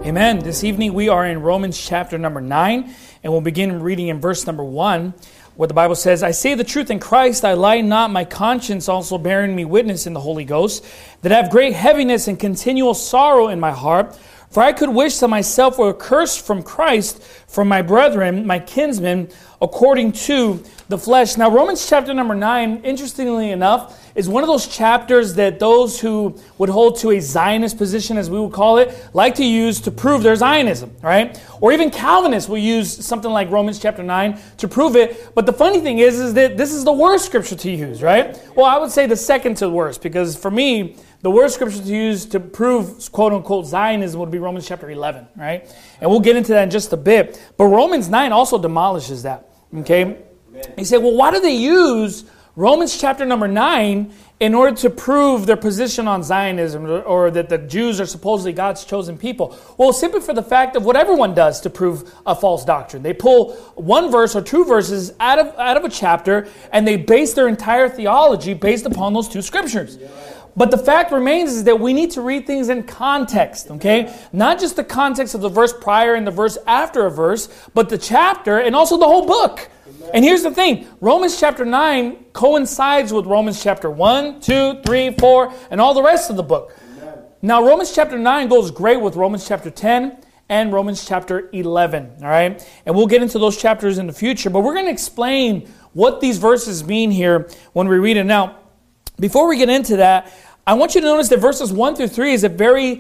Amen. This evening we are in Romans chapter number 9, and we'll begin reading in verse number 1, where the Bible says, I say the truth in Christ, I lie not, my conscience also bearing me witness in the Holy Ghost, that I have great heaviness and continual sorrow in my heart. For I could wish that myself were accursed from Christ, from my brethren, my kinsmen, according to the flesh. Now, Romans chapter number 9, interestingly enough, is one of those chapters that those who would hold to a Zionist position, as we would call it, like to use to prove their Zionism, right? Or even Calvinists will use something like Romans chapter 9 to prove it. But the funny thing is that this is the worst scripture to use, right? Well, I would say the second to the worst, because for me, the worst scripture to use to prove, quote-unquote, Zionism would be Romans chapter 11, right? And we'll get into that in just a bit. But Romans 9 also demolishes that, okay? You say, well, why do they use Romans chapter number 9 in order to prove their position on Zionism or that the Jews are supposedly God's chosen people? Well, simply for the fact of what everyone does to prove a false doctrine. They pull one verse or two verses out of a chapter and they base their entire theology based upon those two scriptures. But the fact remains is that we need to read things in context, okay? Not just the context of the verse prior and the verse after a verse, but the chapter and also the whole book. And here's the thing, Romans chapter 9 coincides with Romans chapter 1, 2, 3, 4, and all the rest of the book. Amen. Now, Romans chapter 9 goes great with Romans chapter 10 and Romans chapter 11, all right? And we'll get into those chapters in the future, but we're going to explain what these verses mean here when we read it. Now, before we get into that, I want you to notice that verses 1 through 3 is a very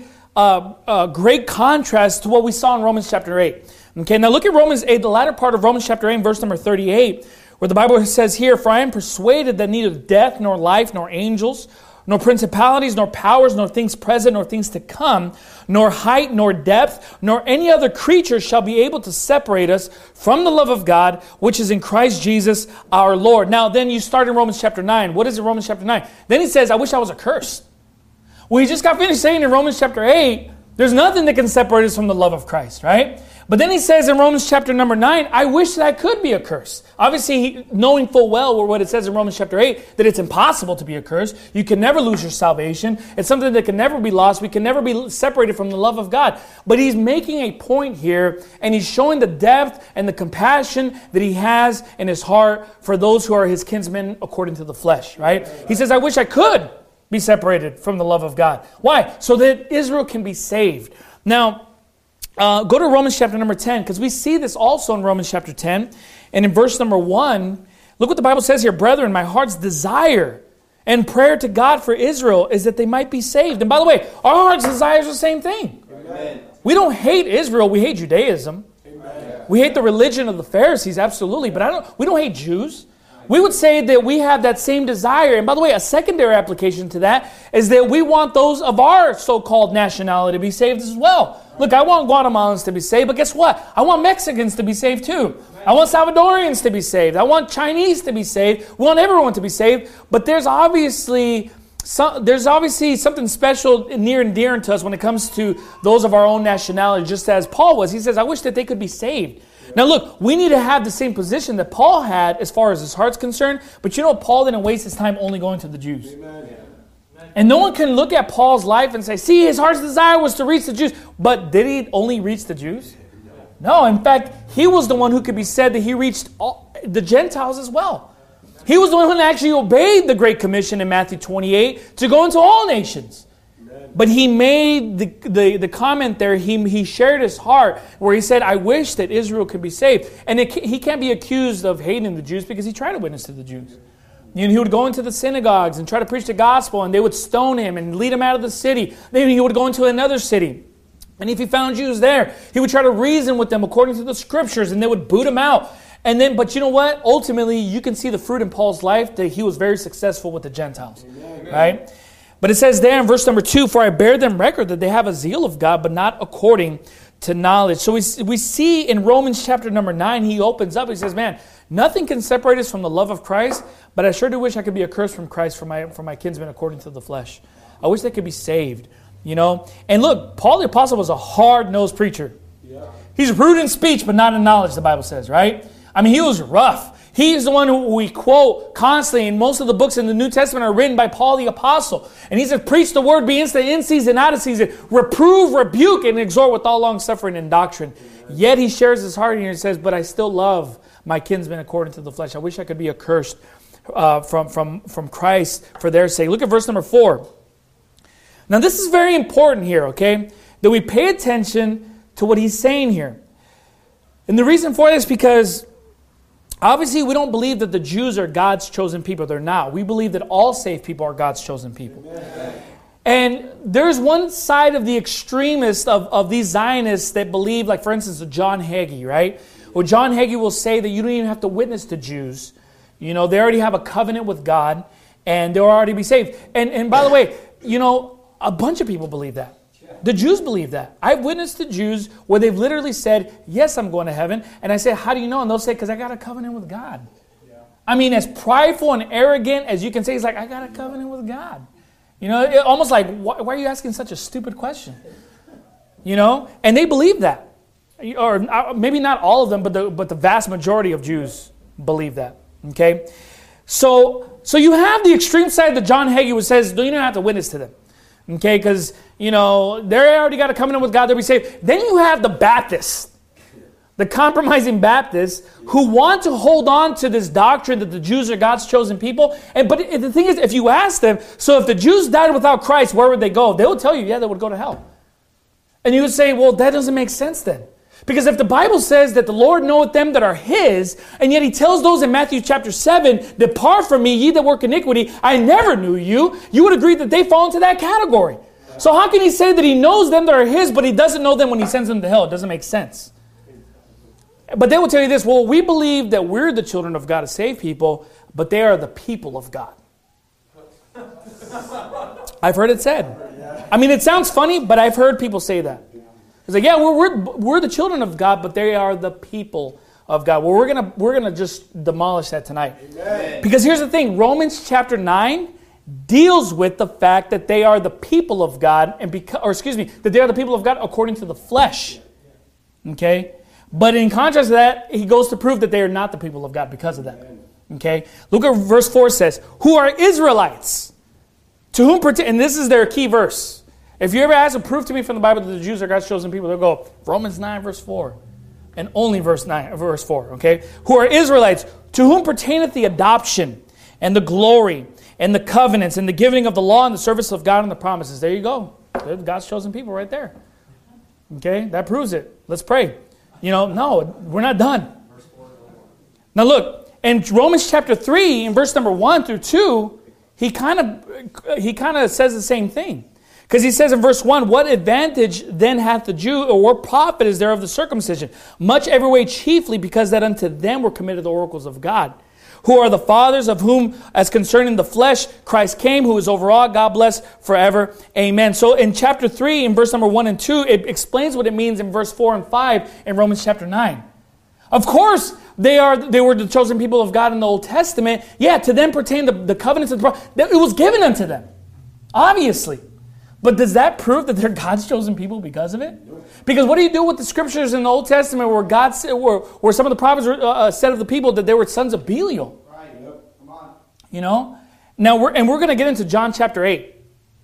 great contrast to what we saw in Romans chapter 8. Okay, now look at Romans 8, the latter part of Romans chapter 8, verse number 38, where the Bible says here, For I am persuaded that neither death, nor life, nor angels, nor principalities, nor powers, nor things present, nor things to come, nor height, nor depth, nor any other creature shall be able to separate us from the love of God, which is in Christ Jesus our Lord. Now, then you start in Romans chapter 9. What is it, Romans chapter 9? Then he says, I wish I was accursed. Well, he just got finished saying in Romans chapter 8, there's nothing that can separate us from the love of Christ, right? But then he says in Romans chapter number 9, I wish that I could be accursed. Obviously, knowing full well what it says in Romans chapter 8, that it's impossible to be accursed. You can never lose your salvation. It's something that can never be lost. We can never be separated from the love of God. But he's making a point here, and he's showing the depth and the compassion that he has in his heart for those who are his kinsmen according to the flesh, right? He says, I wish I could be separated from the love of God. Why? So that Israel can be saved. Now, go to Romans chapter number 10, because we see this also in Romans chapter 10. And in verse number 1, look what the Bible says here. Brethren, my heart's desire and prayer to God for Israel is that they might be saved. And by the way, our heart's desire is the same thing. Amen. We don't hate Israel, we hate Judaism. Amen. We hate the religion of the Pharisees, absolutely. But we don't hate Jews. We would say that we have that same desire. And by the way, a secondary application to that is that we want those of our so-called nationality to be saved as well. Look, I want Guatemalans to be saved, but guess what? I want Mexicans to be saved too. I want Salvadorians to be saved. I want Chinese to be saved. We want everyone to be saved. But there's obviously something special near and dear to us when it comes to those of our own nationality, just as Paul was. He says, I wish that they could be saved. Now look, we need to have the same position that Paul had as far as his heart's concerned, but you know, Paul didn't waste his time only going to the Jews. Amen. And no one can look at Paul's life and say, see, his heart's desire was to reach the Jews. But did he only reach the Jews? No, in fact, he was the one who could be said that he reached the Gentiles as well. He was the one who actually obeyed the Great Commission in Matthew 28 to go into all nations. But he made the comment there, he shared his heart where he said, I wish that Israel could be saved. And he can't be accused of hating the Jews because he tried to witness to the Jews. And he would go into the synagogues and try to preach the gospel, and they would stone him and lead him out of the city. Then he would go into another city. And if he found Jews there, he would try to reason with them according to the scriptures, and they would boot him out. But you know what? Ultimately, you can see the fruit in Paul's life that he was very successful with the Gentiles. Amen. Right? But it says there in verse number 2, For I bear them record that they have a zeal of God, but not according to knowledge. So we see in Romans chapter number 9, he opens up, he says, man, nothing can separate us from the love of Christ, but I sure do wish I could be accursed from Christ for my kinsmen according to the flesh. I wish they could be saved, you know. And look, Paul the Apostle was a hard-nosed preacher. Yeah. He's rude in speech, but not in knowledge, the Bible says, right? I mean, he was rough. He's the one who we quote constantly, and most of the books in the New Testament are written by Paul the Apostle. And he says, preach the word, be instant in season, out of season, reprove, rebuke, and exhort with all long suffering and doctrine. Yet he shares his heart here and says, but I still love my kinsmen according to the flesh. I wish I could be accursed from Christ for their sake. Look at verse number 4. Now this is very important here, okay? That we pay attention to what he's saying here. And the reason for this is because obviously we don't believe that the Jews are God's chosen people. They're not. We believe that all saved people are God's chosen people. Amen. And there's one side of the extremists of these Zionists that believe, like for instance, John Hagee, right? Well, John Hagee will say that you don't even have to witness to Jews. You know, they already have a covenant with God and they'll already be saved. And by the way, you know, a bunch of people believe that. The Jews believe that. I've witnessed to Jews where they've literally said, yes, I'm going to heaven. And I say, how do you know? And they'll say, because I got a covenant with God. Yeah. I mean, as prideful and arrogant as you can say, it's like, I got a covenant with God. You know, it, almost like, why are you asking such a stupid question? You know, and they believe that. Or maybe not all of them, but the vast majority of Jews believe that. Okay? So you have the extreme side that John Hagee says, you don't have to witness to them. Okay, because, you know, they already got a covenant with God, they'll be saved. Then you have the Baptists, the compromising Baptists, who want to hold on to this doctrine that the Jews are God's chosen people. But the thing is, if you ask them, so if the Jews died without Christ, where would they go? They would tell you, yeah, they would go to hell. And you would say, well, that doesn't make sense then. Because if the Bible says that the Lord knoweth them that are His, and yet He tells those in Matthew chapter 7, depart from me, ye that work iniquity, I never knew you, you would agree that they fall into that category. So how can He say that He knows them that are His, but He doesn't know them when He sends them to hell? It doesn't make sense. But they will tell you this, well, we believe that we're the children of God to save people, but they are the people of God. I've heard it said. I mean, it sounds funny, but I've heard people say that. It's like, yeah, we're the children of God, but they are the people of God. Well, we're gonna just demolish that tonight. Amen. Because here's the thing: Romans chapter 9 deals with the fact that they are the people of God, that they are the people of God according to the flesh. Okay, but in contrast to that, he goes to prove that they are not the people of God because of that. Okay, look at verse 4 says, "Who are Israelites, to whom and this is their key verse." If you ever ask them, prove to me from the Bible that the Jews are God's chosen people, they'll go, Romans 9, verse 4. And only verse 4, okay? Who are Israelites, to whom pertaineth the adoption, and the glory, and the covenants, and the giving of the law, and the service of God, and the promises. There you go. They're God's chosen people right there. Okay? That proves it. Let's pray. You know, no, we're not done. Now look, in Romans chapter 3, in verse number 1 through 2, he kind of says the same thing. Because he says in verse 1, what advantage then hath the Jew, or what profit is there of the circumcision? Much every way chiefly, because that unto them were committed the oracles of God. Who are the fathers, of whom, as concerning the flesh, Christ came, who is over all, God bless forever. Amen. So in chapter 3, in verse number 1 and 2, it explains what it means in verse 4 and 5 in Romans chapter 9. Of course, they were the chosen people of God in the Old Testament. Yeah, to them pertain the covenants of the promise. It was given unto them, obviously. But does that prove that they're God's chosen people because of it? Because what do you do with the scriptures in the Old Testament where some of the prophets said of the people that they were sons of Belial? Right. Yep. Come on. You know? Now we're going to get into John chapter 8,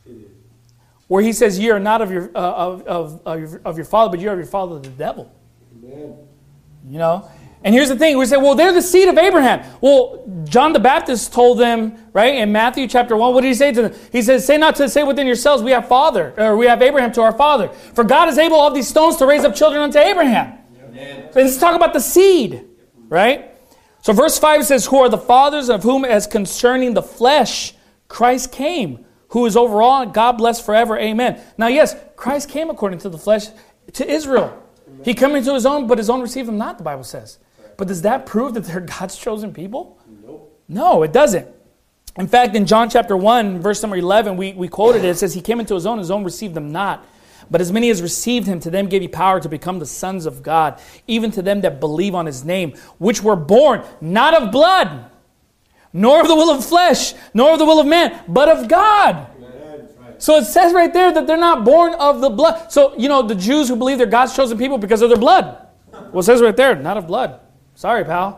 where he says, "Ye are not of your father, but ye are of your father the devil." Amen. You know? And here's the thing. We say, well, they're the seed of Abraham. Well, John the Baptist told them, right, in Matthew chapter 1, what did he say to them? He says, say not to say within yourselves, we have Abraham to our father. For God is able of these stones to raise up children unto Abraham. Amen. So let's talk about the seed, right? So verse 5 says, who are the fathers, of whom as concerning the flesh Christ came, who is over all, God bless forever. Amen. Now, yes, Christ came according to the flesh to Israel. He came into his own, but his own received him not, the Bible says. But does that prove that they're God's chosen people? Nope. No, it doesn't. In fact, in John chapter 1, verse number 11, we quoted it. It says, he came into his own received them not. But as many as received him, to them gave he power to become the sons of God, even to them that believe on his name, which were born not of blood, nor of the will of flesh, nor of the will of man, but of God. So it says right there that they're not born of the blood. So, you know, the Jews who believe they're God's chosen people because of their blood. Well, it says right there, not of blood. Sorry, pal. Right.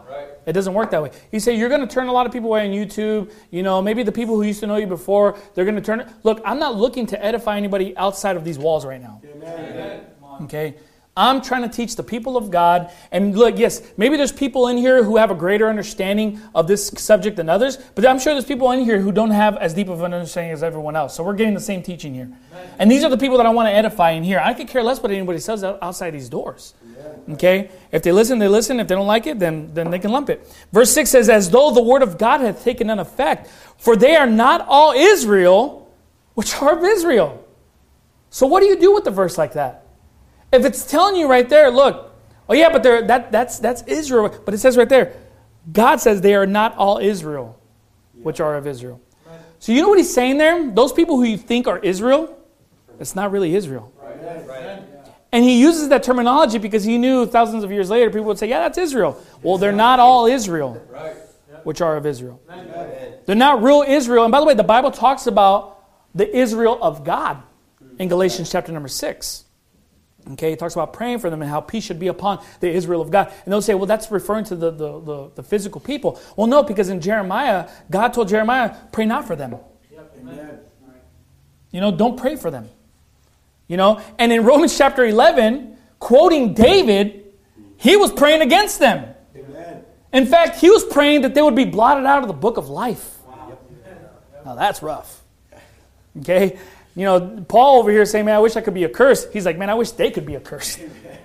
It doesn't work that way. He said, you're going to turn a lot of people away on YouTube. Maybe the people who used to know you before, they're going to turn. Look, I'm not looking to edify anybody outside of these walls right now. Amen. Okay? I'm trying to teach the people of God. And look, yes, maybe there's people in here who have a greater understanding of this subject than others, but I'm sure there's people in here who don't have as deep of an understanding as everyone else. So we're getting the same teaching here. And these are the people that I want to edify in here. I could care less what anybody says outside these doors. Okay? If they listen, they listen. If they don't like it, then they can lump it. Verse 6 says, as though the word of God hath taken none effect, for they are not all Israel, which are of Israel. So what do you do with a verse like that? If it's telling you right there, look, oh yeah, but that's Israel. But it says right there, God says they are not all Israel, which are of Israel. Right. So you know what he's saying there? Those people who you think are Israel, it's not really Israel. Right. And he uses that terminology because he knew thousands of years later, people would say, yeah, that's Israel. Well, they're not all Israel, which are of Israel. They're not real Israel. And by the way, the Bible talks about the Israel of God in Galatians chapter number 6. Okay, it talks about praying for them and how peace should be upon the Israel of God. And they'll say, well, that's referring to the physical people. Well, no, because in Jeremiah, God told Jeremiah, pray not for them. Amen. Don't pray for them. And in Romans chapter 11, quoting David, he was praying against them. Amen. In fact, he was praying that they would be blotted out of the book of life. Wow. Now that's rough. Okay? Paul over here saying, man, I wish I could be accursed. He's like, man, I wish they could be accursed.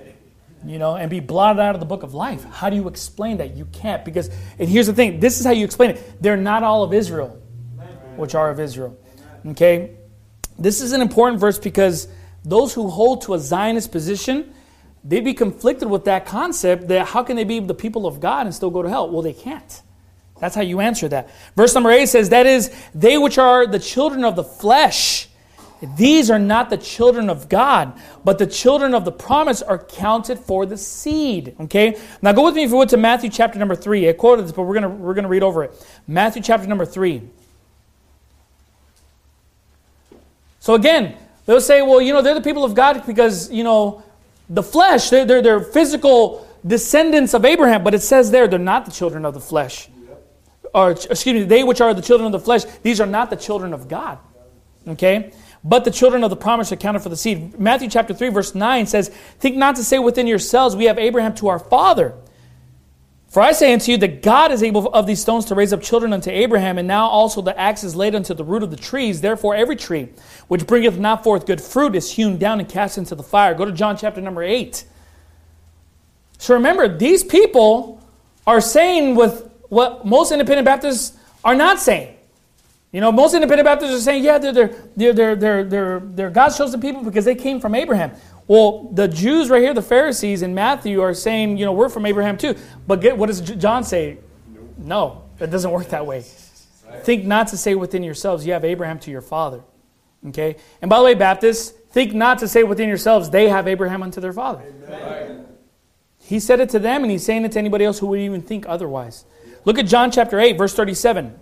And be blotted out of the book of life. How do you explain that? You can't. And here's the thing. This is how you explain it. They're not all of Israel, which are of Israel. Okay? This is an important verse because those who hold to a Zionist position, they'd be conflicted with that concept that how can they be the people of God and still go to hell? Well, they can't. That's how you answer that. Verse number 8 says, that is, they which are the children of the flesh, these are not the children of God, but the children of the promise are counted for the seed. Okay? Now go with me if you would to Matthew chapter number 3. I quoted this, but we're gonna read over it. Matthew chapter number 3. So again, they'll say, well, they're the people of God because, the flesh, they're physical descendants of Abraham, but it says there they're not the children of the flesh. Or excuse me, they which are the children of the flesh, these are not the children of God. Okay? But the children of the promise are counted for the seed. Matthew chapter 3 verse 9 says, think not to say within yourselves, we have Abraham to our father. For I say unto you that God is able of these stones to raise up children unto Abraham, and now also the axe is laid unto the root of the trees. Therefore every tree which bringeth not forth good fruit is hewn down and cast into the fire. Go to John chapter number 8. So remember, these people are saying with what most independent Baptists are not saying. Most independent Baptists are saying, yeah, they're God's chosen people because they came from Abraham. Well, the Jews right here, the Pharisees in Matthew are saying, we're from Abraham too. But what does John say? No, it doesn't work that way. Right. Think not to say within yourselves, you have Abraham to your father. Okay? And by the way, Baptists, think not to say within yourselves, they have Abraham unto their father. Amen. He said it to them, and he's saying it to anybody else who would even think otherwise. Look at John chapter 8, verse 37.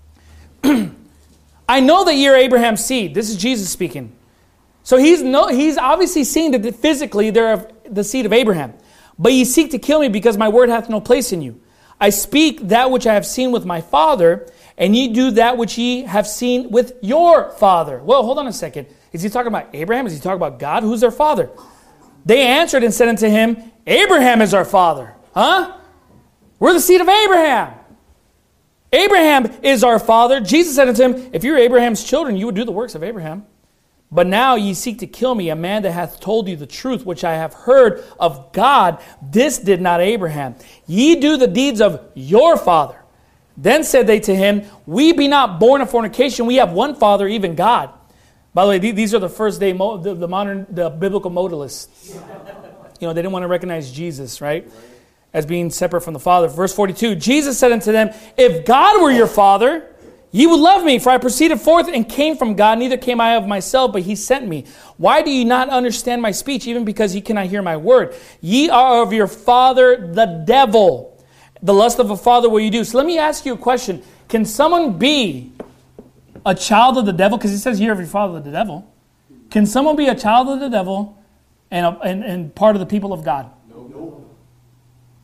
I know that ye are Abraham's seed. This is Jesus speaking. So he's obviously seeing that physically they're the seed of Abraham. But ye seek to kill me because my word hath no place in you. I speak that which I have seen with my father, and ye do that which ye have seen with your father. Well, hold on a second. Is he talking about Abraham? Is he talking about God? Who's their father? They answered and said unto him, Abraham is our father. Huh? We're the seed of Abraham. Abraham is our father. Jesus said unto him, if you were Abraham's children, you would do the works of Abraham. But now ye seek to kill me, a man that hath told you the truth, which I have heard of God. This did not Abraham. Ye do the deeds of your father. Then said they to him, we be not born of fornication. We have one father, even God. By the way, these are the first day, the biblical modalists. They didn't want to recognize Jesus, right? As being separate from the Father. Verse 42, Jesus said unto them, if God were your Father, ye would love me, for I proceeded forth and came from God, neither came I of myself, but he sent me. Why do ye not understand my speech, even because ye cannot hear my word? Ye are of your father the devil. The lust of a father will you do. So let me ask you a question. Can someone be a child of the devil? Because he says ye are of your father the devil. Can someone be a child of the devil and part of the people of God? No.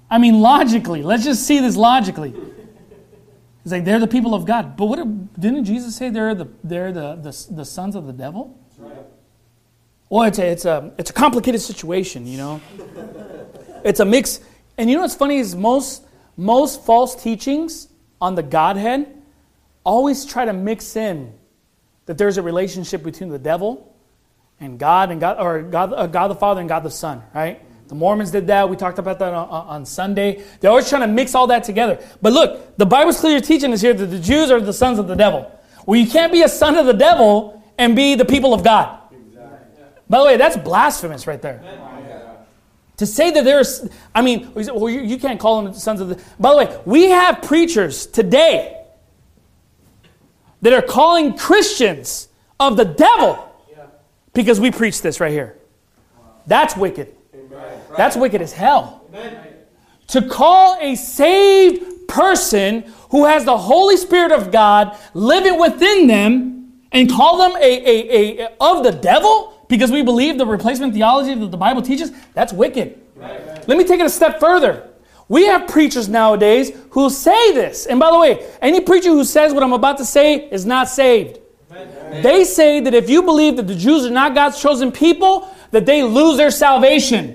I mean, logically. Let's just see this logically. It's like they're the people of God. But didn't Jesus say they're the sons of the devil? That's right. Well, it's a complicated situation, you know. It's a mix. And you know what's funny is most false teachings on the Godhead always try to mix in that there's a relationship between the devil and God or God the Father and God the Son, right? The Mormons did that. We talked about that on Sunday. They're always trying to mix all that together. But look, the Bible's clear teaching is here that the Jews are the sons of the devil. Well, you can't be a son of the devil and be the people of God. Exactly. By the way, that's blasphemous right there. To say that there's, I mean, well, you can't call them the sons of the... By the way, we have preachers today that are calling Christians of the devil because we preach this right here. That's wicked. That's wicked as hell. To call a saved person who has the Holy Spirit of God living within them and call them of the devil because we believe the replacement theology that the Bible teaches, that's wicked. Let me take it a step further. We have preachers nowadays who say this. And by the way, any preacher who says what I'm about to say is not saved. They say that if you believe that the Jews are not God's chosen people, that they lose their salvation.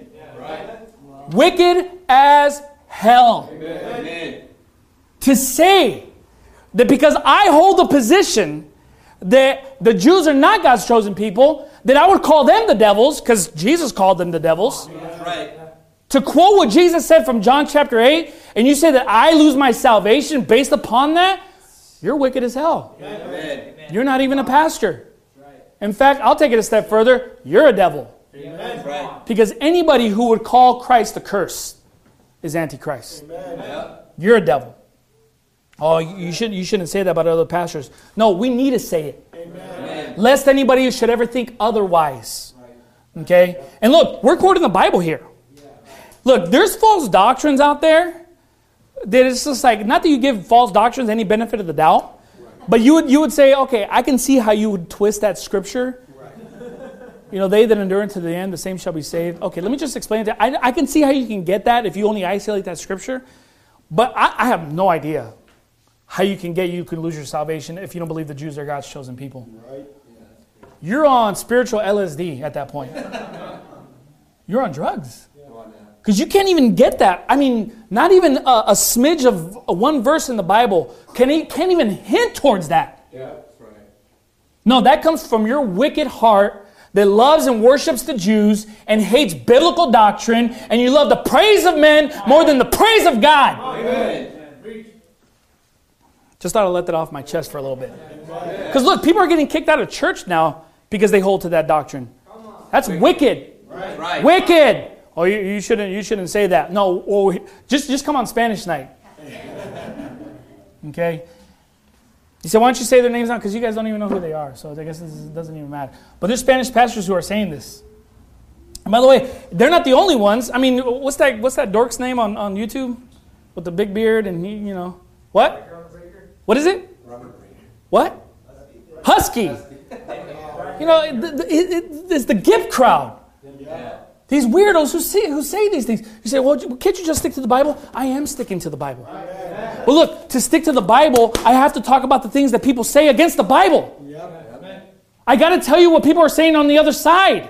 Wicked as hell. Amen. To say that because I hold the position that the Jews are not God's chosen people, that I would call them the devils, because Jesus called them the devils. Right. To quote what Jesus said from John chapter 8, and you say that I lose my salvation based upon that, you're wicked as hell. Amen. You're not even a pastor. In fact, I'll take it a step further. You're a devil. Amen. Because anybody who would call Christ a curse is Antichrist. Amen. You're a devil. Oh, you shouldn't say that about other pastors. No, we need to say it. Amen. Lest anybody should ever think otherwise. Okay? And look, we're quoting the Bible here. Look, there's false doctrines out there that it's just like, not that you give false doctrines any benefit of the doubt, but you would say, okay, I can see how you would twist that scripture. You know, they that endure unto the end, the same shall be saved. Okay, let me just explain it. I can see how you can get that if you only isolate that scripture. But I have no idea how you can lose your salvation if you don't believe the Jews are God's chosen people. Right. You're on spiritual LSD at that point. You're on drugs. Because you can't even get that. I mean, not even a smidge of one verse in the Bible can't even hint towards that. Yeah, that's right. No, that comes from your wicked heart that loves and worships the Jews and hates biblical doctrine, and you love the praise of men more than the praise of God. Amen. Just thought I'd let that off my chest for a little bit. Because look, people are getting kicked out of church now because they hold to that doctrine. That's wicked. Right. Wicked. Oh, you shouldn't say that. No, just come on Spanish night. Okay? He said, why don't you say their names now? Because you guys don't even know who they are. So I guess this doesn't even matter. But there's Spanish pastors who are saying this. And by the way, they're not the only ones. I mean, what's that dork's name on YouTube? With the big beard and he, you know. What? What is it? What? Husky. You know, it's the Gift crowd. These weirdos who say these things. You say, well, can't you just stick to the Bible? I am sticking to the Bible. Well, look, to stick to the Bible, I have to talk about the things that people say against the Bible. I got to tell you what people are saying on the other side.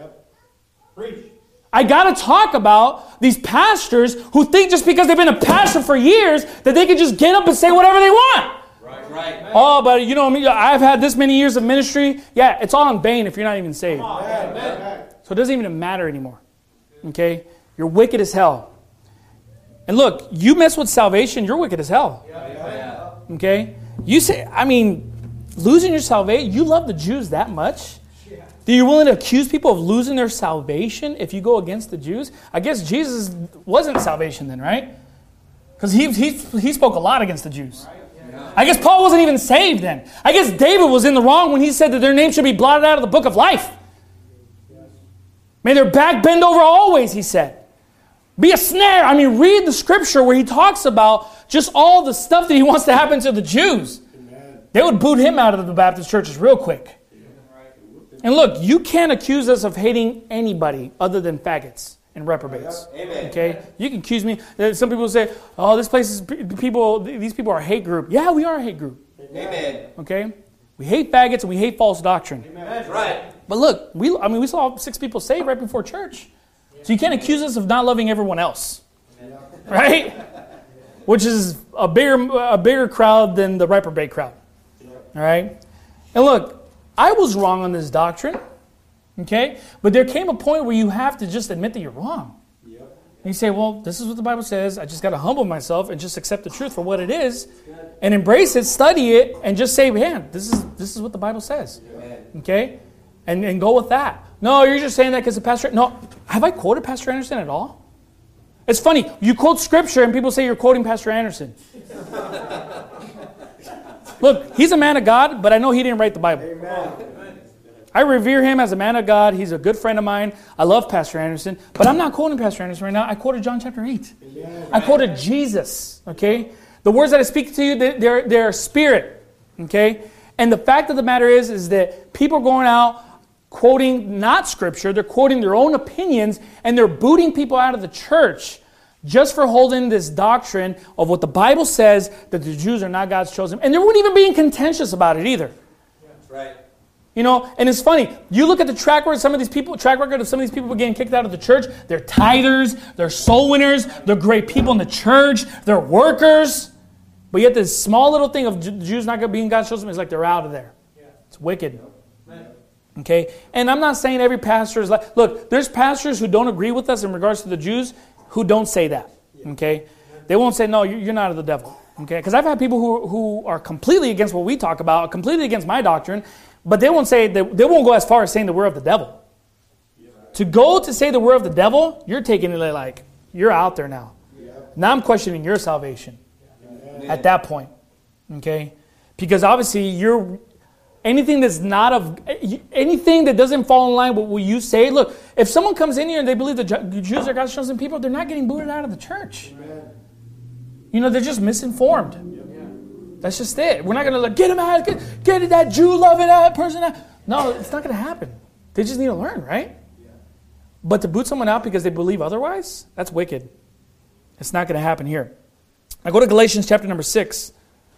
I got to talk about these pastors who think just because they've been a pastor for years that they can just get up and say whatever they want. Right. Oh, but you know me, I've had this many years of ministry. Yeah, it's all in vain if you're not even saved. So it doesn't even matter anymore. Okay? You're wicked as hell. And look, you mess with salvation, you're wicked as hell. Okay? You say, I mean, losing your salvation, you love the Jews that much? That you're willing to accuse people of losing their salvation if you go against the Jews? I guess Jesus wasn't salvation then, right? Because he spoke a lot against the Jews. I guess Paul wasn't even saved then. I guess David was in the wrong when he said that their name should be blotted out of the book of life. May their back bend over always, he said. Be a snare. I mean, read the scripture where he talks about just all the stuff that he wants to happen to the Jews. Amen. They would boot him out of the Baptist churches real quick. And look, you can't accuse us of hating anybody other than faggots. and reprobates. Amen. Okay? You can accuse me. Some people say, oh, these people are a hate group. Yeah, we are a hate group. Amen. Okay? We hate faggots and we hate false doctrine. Amen. That's right. But look, we saw 6 people saved right before church. So you can't accuse us of not loving everyone else. Right? Which is a bigger crowd than the reprobate crowd. All right? And look, I was wrong on this doctrine. Okay? But there came a point where you have to just admit that you're wrong. And you say, well, this is what the Bible says. I just got to humble myself and just accept the truth for what it is and embrace it, study it, and just say, man, this is what the Bible says. Okay? And go with that. No, you're just saying that because the pastor... No, have I quoted Pastor Anderson at all? It's funny. You quote Scripture and people say you're quoting Pastor Anderson. Look, he's a man of God, but I know he didn't write the Bible. Amen. I revere him as a man of God. He's a good friend of mine. I love Pastor Anderson, but I'm not quoting Pastor Anderson right now. I quoted John chapter 8. Amen. I quoted Jesus, okay? The words that I speak to you, they're spirit, okay? And the fact of the matter is that people are going out quoting not Scripture. They're quoting their own opinions, and they're booting people out of the church just for holding this doctrine of what the Bible says, that the Jews are not God's chosen. And they weren't even being contentious about it either. That's right. You know, and it's funny. You look at the track record of some of these people getting kicked out of the church. They're tithers. They're soul winners. They're great people in the church. They're workers. But yet this small little thing of Jews not being God's chosen is like they're out of there. It's wicked. Okay? And I'm not saying every pastor is like... Look, there's pastors who don't agree with us in regards to the Jews who don't say that. Okay? They won't say, no, you're not of the devil. Okay? Because I've had people who are completely against what we talk about, completely against my doctrine, but they won't say that, they won't go as far as saying that we're of the devil. To go to say that we're of the devil, you're taking it like, you're out there now. Now I'm questioning your salvation at that point. Okay? Because obviously anything that's not of, anything that doesn't fall in line with what you say, look, if someone comes in here and they believe the Jews are God's chosen people, they're not getting booted out of the church. You know, they're just misinformed. That's just it. We're not going to get him out, get that Jew-loving person out. No, it's not going to happen. They just need to learn, right? But to boot someone out because they believe otherwise, that's wicked. It's not going to happen here. Now go to Galatians chapter number 6.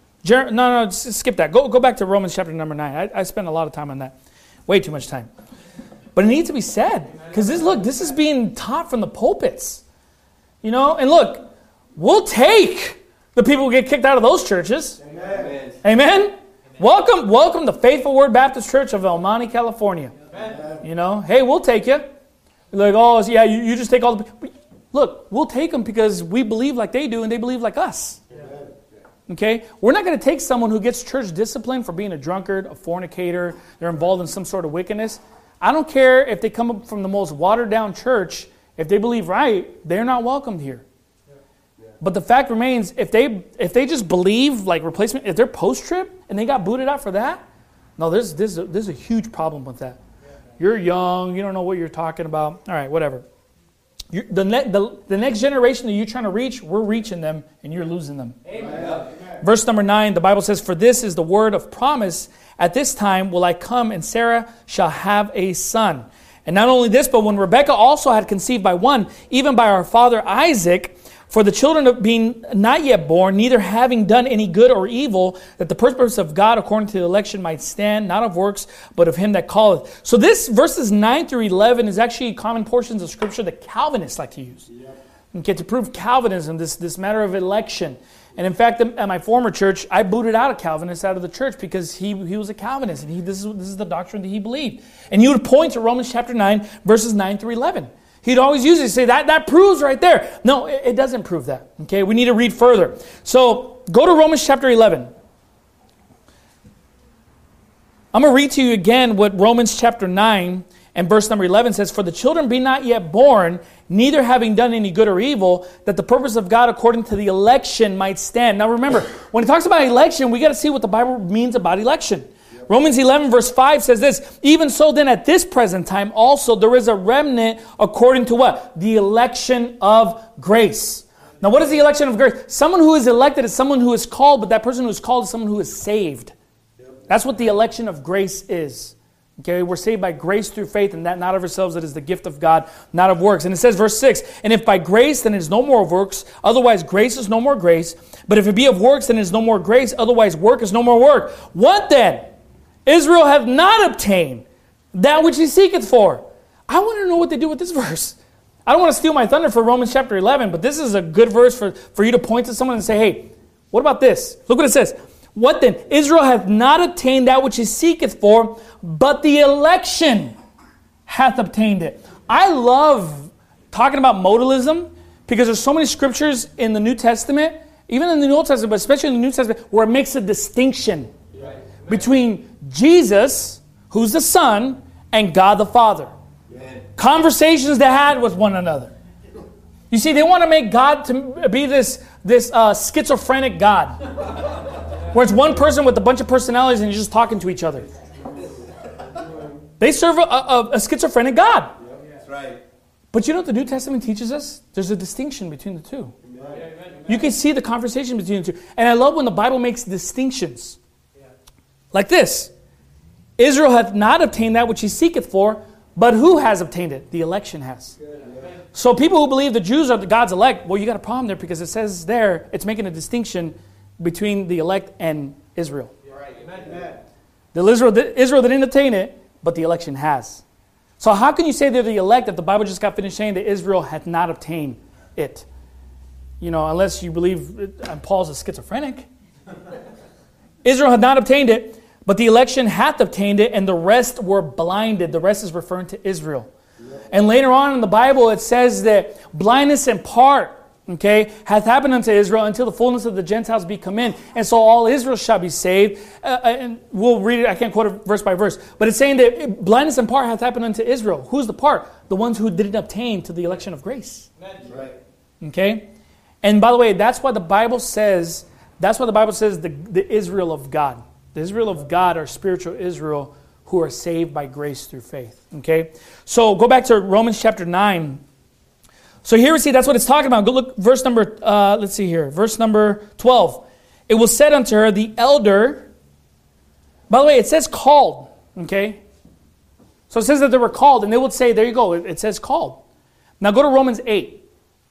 No, skip that. Go back to Romans chapter number 9. I spent a lot of time on that. Way too much time. But it needs to be said. Because this is being taught from the pulpits. You know, and look, we'll take the people who get kicked out of those churches. Amen. Amen? Welcome to Faithful Word Baptist Church of El Monte, California. Amen. You know, hey, we'll take you. You're like, oh, yeah, you just take all the... Look, we'll take them because we believe like they do and they believe like us. Amen. Okay? We're not going to take someone who gets church discipline for being a drunkard, a fornicator, they're involved in some sort of wickedness. I don't care if they come up from the most watered-down church. If they believe right, they're not welcomed here. But the fact remains, if they just believe like replacement, if they're post-trib and they got booted out for that, no, there's a huge problem with that. You're young, you don't know what you're talking about. All right, whatever. The next generation that you're trying to reach, we're reaching them and you're losing them. Amen. Verse number 9, the Bible says, "For this is the word of promise. At this time will I come, and Sarah shall have a son." And not only this, but when Rebekah also had conceived by one, even by our father Isaac, for the children of being not yet born, neither having done any good or evil, that the purpose of God according to the election might stand, not of works, but of him that calleth. So this verses 9 through 11 is actually common portions of Scripture that Calvinists like to use. Okay, to prove Calvinism, this matter of election. And in fact, at my former church, I booted out a Calvinist out of the church because he was a Calvinist, and this is the doctrine that he believed. And he would point to Romans chapter 9, verses 9 through 11. He'd always use it to say, that proves right there. No, it doesn't prove that. Okay, we need to read further. So, go to Romans chapter 11. I'm going to read to you again what Romans chapter 9 and verse number 11 says, "For the children be not yet born, neither having done any good or evil, that the purpose of God according to the election might stand." Now remember, when it talks about election, we got to see what the Bible means about election. Romans 11 verse 5 says this, "Even so then at this present time also there is a remnant according to" what? The election of grace. Now what is the election of grace? Someone who is elected is someone who is called, but that person who is called is someone who is saved. That's what the election of grace is. Okay, we're saved by grace through faith, and that not of ourselves, it is the gift of God, not of works. And it says, verse 6, and if by grace, then it is no more of works, otherwise grace is no more grace. But if it be of works, then it is no more grace, otherwise work is no more work. What then? Israel hath not obtained that which he seeketh for. I want to know what they do with this verse. I don't want to steal my thunder for Romans chapter 11, but this is a good verse for you to point to someone and say, hey, what about this? Look what it says. What then? Israel hath not obtained that which he seeketh for, but the election hath obtained it. I love talking about modalism because there's so many scriptures in the New Testament, even in the Old Testament, but especially in the New Testament, where it makes a distinction between Jesus, who's the Son, and God the Father. Conversations they had with one another. You see, they want to make God to be this schizophrenic God, where it's one person with a bunch of personalities and you're just talking to each other. They serve a schizophrenic God. That's right. But you know what the New Testament teaches us? There's a distinction between the two. You can see the conversation between the two. And I love when the Bible makes distinctions. Like this. Israel hath not obtained that which he seeketh for, but who has obtained it? The election has. So people who believe the Jews are God's elect, well, you got a problem there because it says there, it's making a distinction between the elect and Israel. Israel didn't obtain it, but the election has. So how can you say they're the elect if the Bible just got finished saying that Israel hath not obtained it? You know, unless you believe Paul's a schizophrenic. Israel had not obtained it, but the election hath obtained it, and the rest were blinded. The rest is referring to Israel. And later on in the Bible, it says that blindness in part, okay, hath happened unto Israel until the fullness of the Gentiles be come in. And so all Israel shall be saved. And we'll read it, I can't quote it verse by verse. But it's saying that blindness in part hath happened unto Israel. Who's the part? The ones who didn't obtain to the election of grace. Right. Okay? And by the way, that's why the Bible says the Israel of God. The Israel of God are spiritual Israel who are saved by grace through faith. Okay? So go back to Romans chapter 9. So here we see that's what it's talking about. Go look verse number, let's see here. Verse number 12. It was said unto her, the elder. By the way, it says called. Okay? So it says that they were called, and they would say, there you go, it says called. Now go to Romans 8.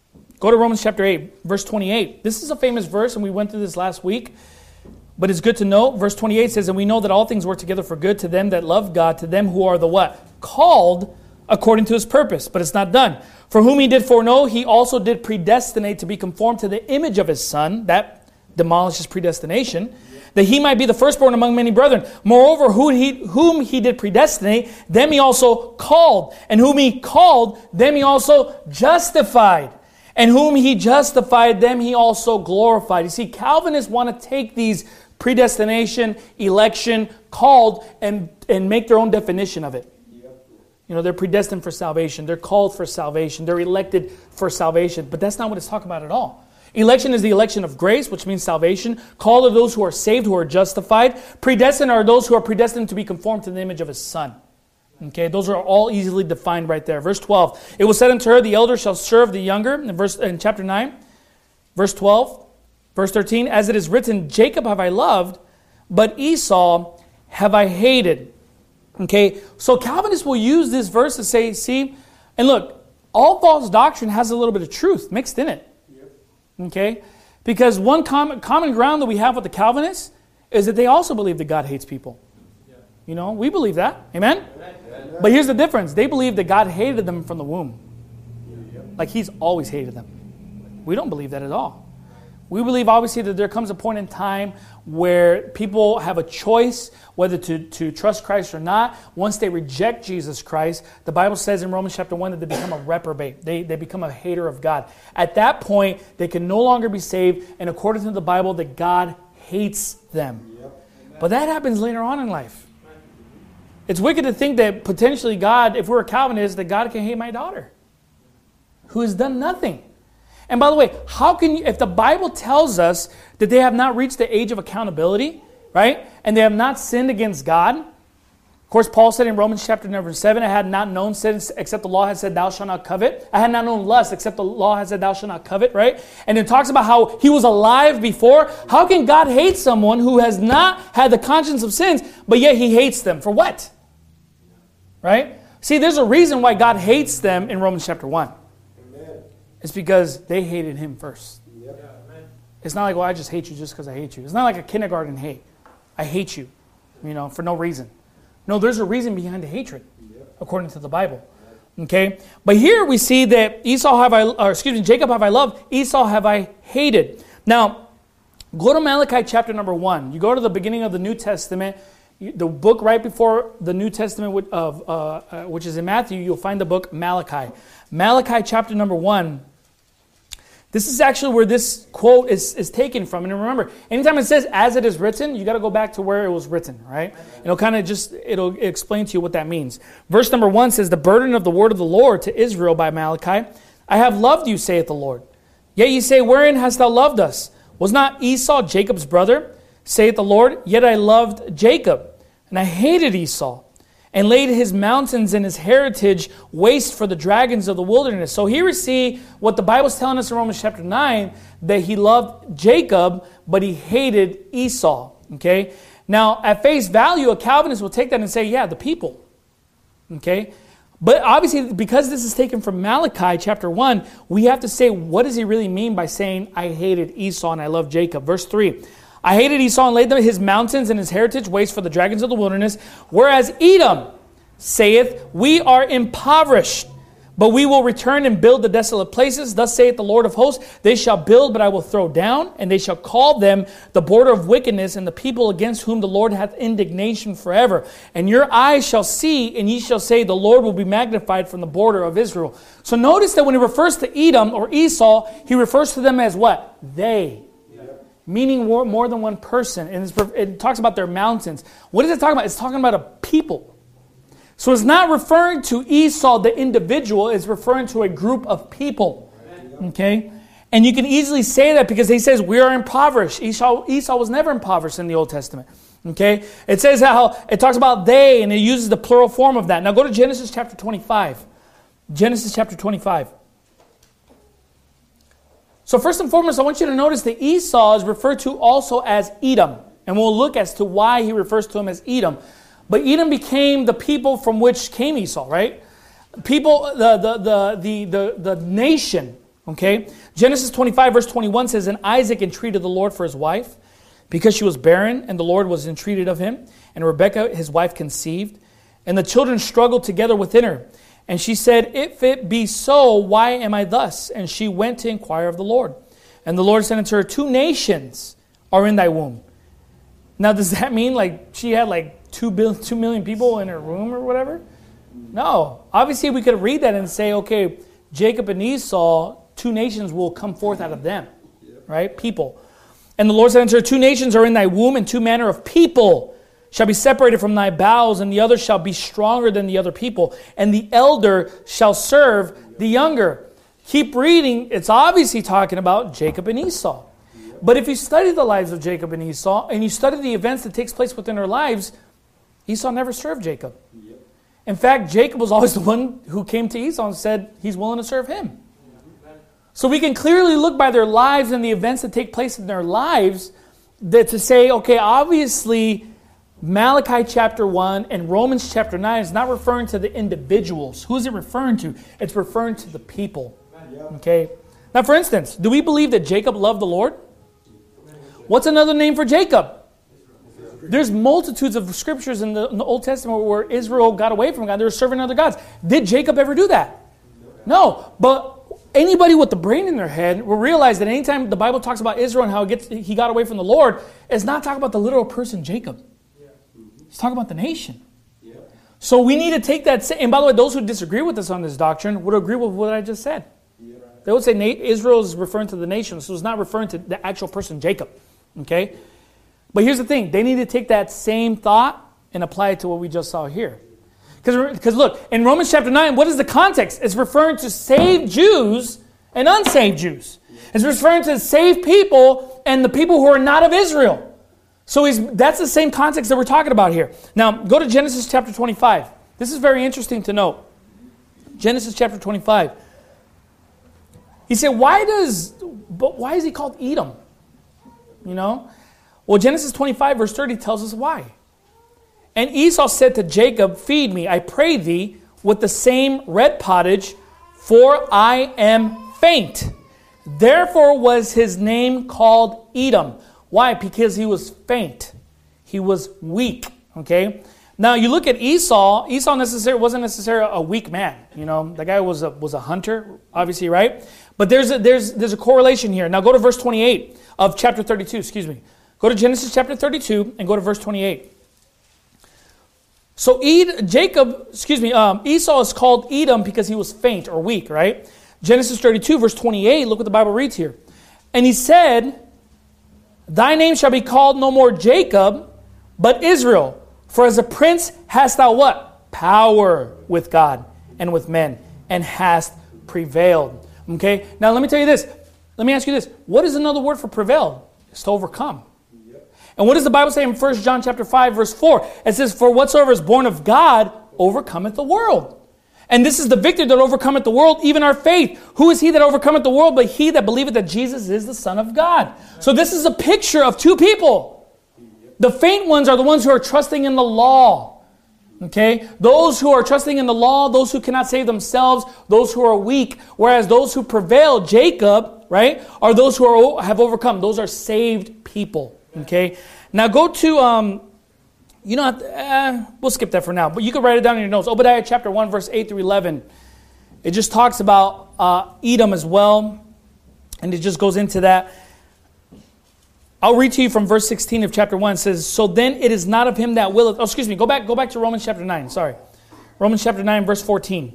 Go to Romans chapter 8, verse 28. This is a famous verse, and we went through this last week. But it's good to know. Verse 28 says, and we know that all things work together for good to them that love God, to them who are the what? Called according to his purpose. But it's not done. For whom he did foreknow, he also did predestinate to be conformed to the image of his Son. That demolishes predestination. That he might be the firstborn among many brethren. Moreover, whom he did predestinate, them he also called. And whom he called, them he also justified. And whom he justified, them he also glorified. You see, Calvinists want to take these predestination, election, called, and make their own definition of it. You know, they're predestined for salvation. They're called for salvation. They're elected for salvation. But that's not what it's talking about at all. Election is the election of grace, which means salvation. Called are those who are saved, who are justified. Predestined are those who are predestined to be conformed to the image of his Son. Okay, those are all easily defined right there. Verse 12. It was said unto her, the elder shall serve the younger. In chapter 9, verse 12. Verse 13. As it is written, Jacob have I loved, but Esau have I hated. Okay, so Calvinists will use this verse to say, see, and look, all false doctrine has a little bit of truth mixed in it. Okay, because one common ground that we have with the Calvinists is that they also believe that God hates people. You know, we believe that. Amen? But here's the difference. They believe that God hated them from the womb. Like he's always hated them. We don't believe that at all. We believe, obviously, that there comes a point in time where people have a choice whether to trust Christ or not. Once they reject Jesus Christ, the Bible says in Romans chapter 1 that they become a reprobate. They become a hater of God. At that point, they can no longer be saved, and according to the Bible, that God hates them. But that happens later on in life. It's wicked to think that potentially God, if we're a Calvinist, that God can hate my daughter, who has done nothing. And by the way, how can you, if the Bible tells us that they have not reached the age of accountability, right? And they have not sinned against God. Of course, Paul said in Romans chapter number 7, I had not known sin except the law had said, thou shalt not covet. I had not known lust except the law had said, thou shalt not covet, right? And it talks about how he was alive before. How can God hate someone who has not had the conscience of sins, but yet he hates them? For what? Right? See, there's a reason why God hates them in Romans chapter 1. Amen. It's because they hated him first. Yep. It's not like, well, I just hate you just because I hate you. It's not like a kindergarten hate. I hate you, for no reason. No, there's a reason behind the hatred, according to the Bible. Okay? But here we see that Jacob have I loved, Esau have I hated. Now, go to Malachi chapter number 1. You go to the beginning of the New Testament, the book right before the New Testament, which is in Matthew, you'll find the book Malachi. Malachi chapter number 1. This is actually where this quote is taken from. And remember, anytime it says, as it is written, you got to go back to where it was written, right? It'll explain to you what that means. Verse number 1 says, the burden of the word of the Lord to Israel by Malachi. I have loved you, saith the Lord. Yet ye say, wherein hast thou loved us? Was not Esau Jacob's brother? Saith the Lord, yet I loved Jacob, and I hated Esau, and laid his mountains and his heritage waste for the dragons of the wilderness. So here we see what the Bible's telling us in Romans chapter 9, that he loved Jacob, but he hated Esau. Okay? Now, at face value, a Calvinist will take that and say, yeah, the people. Okay? But obviously, because this is taken from Malachi chapter 1, we have to say, what does he really mean by saying, I hated Esau and I loved Jacob? Verse 3, I hated Esau and laid his mountains and his heritage waste for the dragons of the wilderness, whereas Edom saith, we are impoverished, but we will return and build the desolate places. Thus saith the Lord of hosts, they shall build, but I will throw down, and they shall call them the border of wickedness, and the people against whom the Lord hath indignation forever. And your eyes shall see, and ye shall say, the Lord will be magnified from the border of Israel. So notice that when he refers to Edom or Esau, he refers to them as what? They. Meaning more than one person. And it talks about their mountains. What is it talking about? It's talking about a people. So it's not referring to Esau, the individual. It's referring to a group of people. Okay? And you can easily say that because he says we are impoverished. Esau was never impoverished in the Old Testament. Okay? It says how it talks about they, and it uses the plural form of that. Now go to Genesis chapter 25. Genesis chapter 25. So first and foremost, I want you to notice that Esau is referred to also as Edom. And we'll look as to why he refers to him as Edom. But Edom became the people from which came Esau, right? People, the nation, okay? Genesis 25 verse 21 says, and Isaac entreated the Lord for his wife, because she was barren, and the Lord was entreated of him. And Rebekah, his wife, conceived. And the children struggled together within her. And she said, if it be so, why am I thus? And she went to inquire of the Lord. And the Lord said unto her, 2 nations are in thy womb. Now, does that mean like she had like 2 million people in her womb or whatever? No. Obviously, we could read that and say, okay, Jacob and Esau, 2 nations will come forth out of them. Right? People. And the Lord said unto her, 2 nations are in thy womb, and 2 manner of people shall be separated from thy bowels, and the other shall be stronger than the other people, and the elder shall serve the younger. Keep reading. It's obviously talking about Jacob and Esau. But if you study the lives of Jacob and Esau, and you study the events that takes place within their lives, Esau never served Jacob. In fact, Jacob was always the one who came to Esau and said he's willing to serve him. So we can clearly look by their lives and the events that take place in their lives that to say, okay, obviously Malachi chapter 1 and Romans chapter 9 is not referring to the individuals. Who is it referring to? It's referring to the people. Okay. Now, for instance, do we believe that Jacob loved the Lord? What's another name for Jacob? There's multitudes of scriptures in the Old Testament where Israel got away from God. They were serving other gods. Did Jacob ever do that? No. But anybody with the brain in their head will realize that anytime the Bible talks about Israel and how he got away from the Lord, it's not talking about the literal person Jacob. It's talking about the nation. So we need to take that. And by the way, those who disagree with us on this doctrine would agree with what I just said. They would say Israel is referring to the nation, so it's not referring to the actual person Jacob. Okay? But here's the thing. They need to take that same thought and apply it to what we just saw here. Because look, in Romans chapter 9, what is the context? It's referring to saved Jews and unsaved Jews. It's referring to saved people and the people who are not of Israel. So that's the same context that we're talking about here. Now, go to Genesis chapter 25. This is very interesting to note. Genesis chapter 25. He said, why is he called Edom? You know? Well, Genesis 25 verse 30 tells us why. And Esau said to Jacob, feed me, I pray thee, with the same red pottage, for I am faint. Therefore was his name called Edom. Why? Because he was faint. He was weak. Okay? Now you look at Esau. Esau wasn't necessarily a weak man. You know, the guy was a hunter, obviously, right? But there's a correlation here. Now go to verse 28 of chapter 32. Excuse me. Go to Genesis chapter 32 and go to verse 28. So Esau is called Edom because he was faint or weak, right? Genesis 32 verse 28. Look what the Bible reads here. And he said, thy name shall be called no more Jacob, but Israel. For as a prince hast thou what? Power with God and with men, and hast prevailed. Okay? Now let me tell you this. Let me ask you this. What is another word for prevailed? It's to overcome. Yep. And what does the Bible say in 1 John chapter 5, verse 4? It says, for whatsoever is born of God overcometh the world. And this is the victor that overcometh the world, even our faith. Who is he that overcometh the world but he that believeth that Jesus is the Son of God? So this is a picture of two people. The faint ones are the ones who are trusting in the law. Okay? Those who are trusting in the law, those who cannot save themselves, those who are weak. Whereas those who prevail, Jacob, right, are those who have overcome. Those are saved people. Okay? Now go to, we'll skip that for now. But you can write it down in your notes. Obadiah chapter 1, verse 8 through 11. It just talks about Edom as well. And it just goes into that. I'll read to you from verse 16 of chapter 1. It says, so then it is not of him that willeth... Oh, excuse me. Go back to Romans chapter 9. Sorry. Romans chapter 9, verse 14.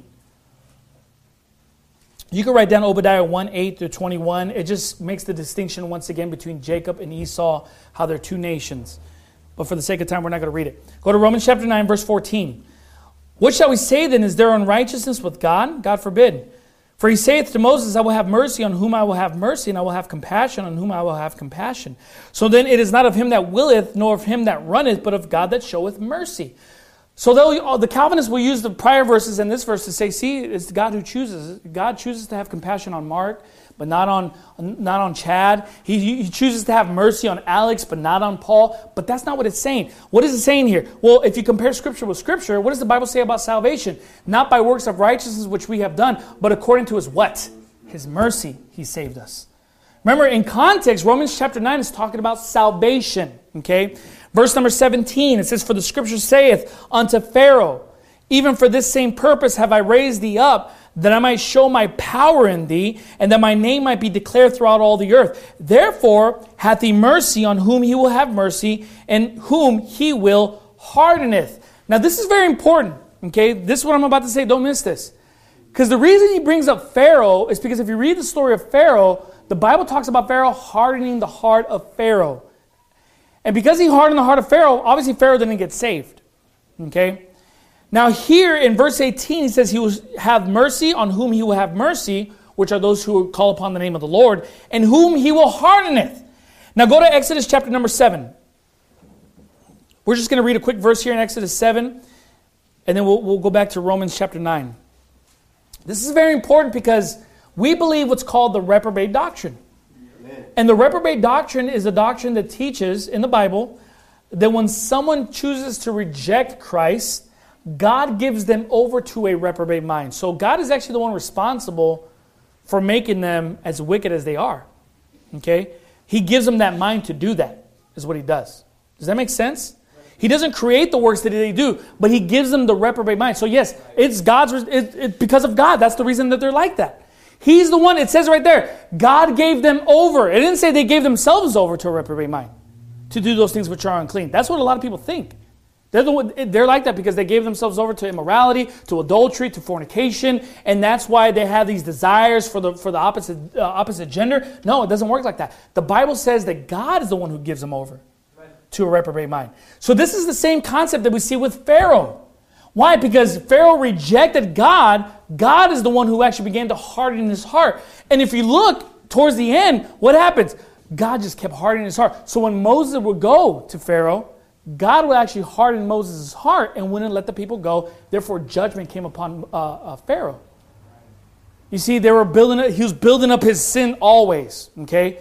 You can write down Obadiah 1, 8 through 21. It just makes the distinction once again between Jacob and Esau, how they're two nations. But for the sake of time, we're not going to read it. Go to Romans chapter 9, verse 14. What shall we say then? Is there unrighteousness with God? God forbid. For he saith to Moses, I will have mercy on whom I will have mercy, and I will have compassion on whom I will have compassion. So then it is not of him that willeth, nor of him that runneth, but of God that showeth mercy. So the Calvinists will use the prior verses and this verse to say, see, it's God who chooses. God chooses to have compassion on Mark, but not on Chad. He chooses to have mercy on Alex, but not on Paul. But that's not what it's saying. What is it saying here? Well, if you compare Scripture with Scripture, what does the Bible say about salvation? Not by works of righteousness which we have done, but according to His what? His mercy, He saved us. Remember, in context, Romans chapter 9 is talking about salvation. Okay? Verse number 17, it says, for the Scripture saith unto Pharaoh, even for this same purpose have I raised thee up, that I might show my power in thee, and that my name might be declared throughout all the earth. Therefore hath he mercy on whom he will have mercy, and whom he will hardeneth. Now this is very important. Okay, this is what I'm about to say. Don't miss this. Because the reason he brings up Pharaoh is because if you read the story of Pharaoh, the Bible talks about Pharaoh hardening the heart of Pharaoh. And because he hardened the heart of Pharaoh, obviously Pharaoh didn't get saved. Okay? Now here in verse 18, he says he will have mercy on whom he will have mercy, which are those who call upon the name of the Lord, and whom he will hardeneth. Now go to Exodus chapter number 7. We're just going to read a quick verse here in Exodus 7, and then we'll go back to Romans chapter 9. This is very important because we believe what's called the reprobate doctrine. Amen. And the reprobate doctrine is a doctrine that teaches in the Bible that when someone chooses to reject Christ, God gives them over to a reprobate mind. So God is actually the one responsible for making them as wicked as they are. Okay? He gives them that mind to do that, is what He does. Does that make sense? He doesn't create the works that they do, but He gives them the reprobate mind. So yes, it's because of God. That's the reason that they're like that. He's the one, it says right there, God gave them over. It didn't say they gave themselves over to a reprobate mind to do those things which are unclean. That's what a lot of people think. They're like that because they gave themselves over to immorality, to adultery, to fornication, and that's why they have these desires for the opposite gender. No, it doesn't work like that. The Bible says that God is the one who gives them over to a reprobate mind. So this is the same concept that we see with Pharaoh. Why? Because Pharaoh rejected God. God is the one who actually began to harden his heart. And if you look towards the end, what happens? God just kept hardening his heart. So when Moses would go to Pharaoh, God would actually harden Moses' heart and wouldn't let the people go. Therefore, judgment came upon Pharaoh. You see, he was building up his sin always. Okay,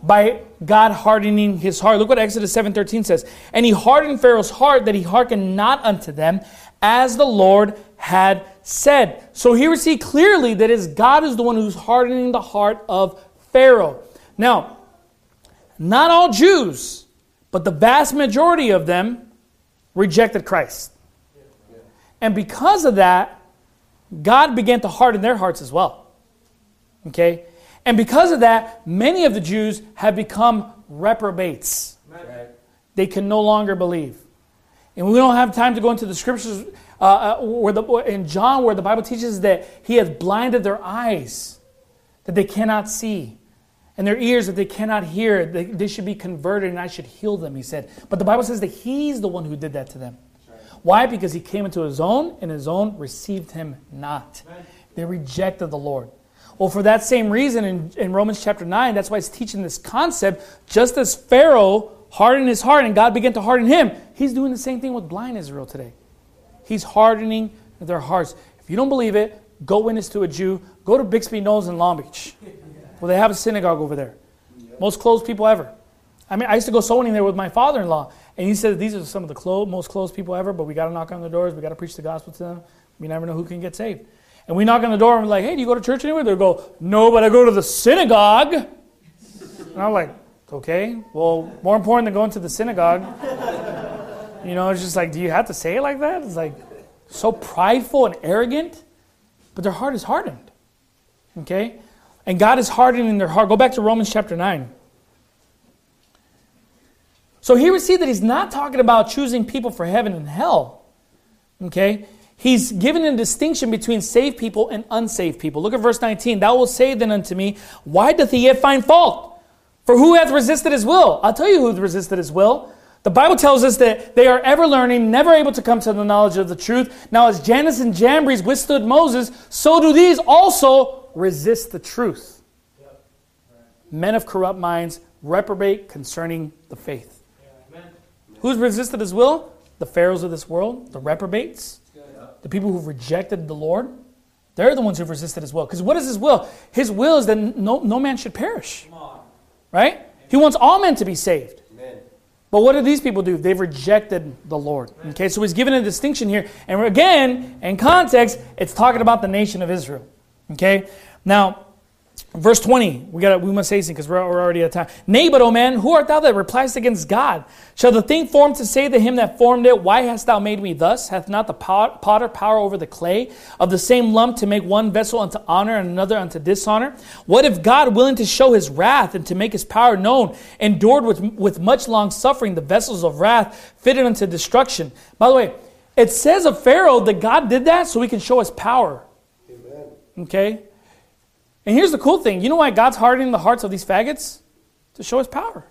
By God hardening his heart. Look what Exodus 7:13 says. And he hardened Pharaoh's heart that he hearkened not unto them, as the Lord had said. So here we see clearly that God is the one who's hardening the heart of Pharaoh. Now, not all Jews, but the vast majority of them rejected Christ. And because of that, God began to harden their hearts as well. Okay? And because of that, many of the Jews have become reprobates. Right. They can no longer believe. And we don't have time to go into the scriptures in John where the Bible teaches that he has blinded their eyes, that they cannot see, and their ears that they cannot hear. They should be converted and I should heal them, he said. But the Bible says that he's the one who did that to them. Right. Why? Because he came into his own and his own received him not. Right. They rejected the Lord. Well, for that same reason in Romans chapter 9, that's why it's teaching this concept, just as Pharaoh hardened his heart and God began to harden him, he's doing the same thing with blind Israel today. He's hardening their hearts. If you don't believe it, go witness to a Jew. Go to Bixby Knolls in Long Beach. Well, they have a synagogue over there. Most closed people ever. I mean, I used to go soul winning there with my father-in-law, and he said these are some of the most closed people ever, but we got to knock on their doors. We got to preach the gospel to them. We never know who can get saved. And we knock on the door and we're like, hey, do you go to church anywhere? They'll go, no, but I go to the synagogue. And I'm like, okay, well, more important than going to the synagogue. It's just like, do you have to say it like that? It's like so prideful and arrogant, but their heart is hardened. Okay? And God is hardening their heart. Go back to Romans chapter 9. So here we see that he's not talking about choosing people for heaven and hell. Okay? He's given a distinction between saved people and unsaved people. Look at verse 19. Thou wilt say then unto me, why doth he yet find fault? For who hath resisted his will? I'll tell you who hath resisted his will. The Bible tells us that they are ever learning, never able to come to the knowledge of the truth. Now as Jannes and Jambres withstood Moses, so do these also resist the truth. Men of corrupt minds reprobate concerning the faith. Who's resisted his will? The pharaohs of this world, the reprobates. The people who've rejected the Lord, they're the ones who've resisted his will. Because what is his will? His will is that no man should perish. Right? He wants all men to be saved. Amen. But what do these people do? They've rejected the Lord. Okay, so he's given a distinction here. And again, in context, it's talking about the nation of Israel. Okay? Now, verse 20, we must say something because we're already at time. Nay, but, O man, who art thou that repliest against God? Shall the thing formed to say to him that formed it, why hast thou made me thus? Hath not the potter power over the clay of the same lump to make one vessel unto honor and another unto dishonor? What if God, willing to show his wrath and to make his power known, endured with much long suffering the vessels of wrath fitted unto destruction? By the way, it says of Pharaoh that God did that so he can show his power. Amen. Okay? And here's the cool thing. You know why God's hardening the hearts of these faggots? To show his power.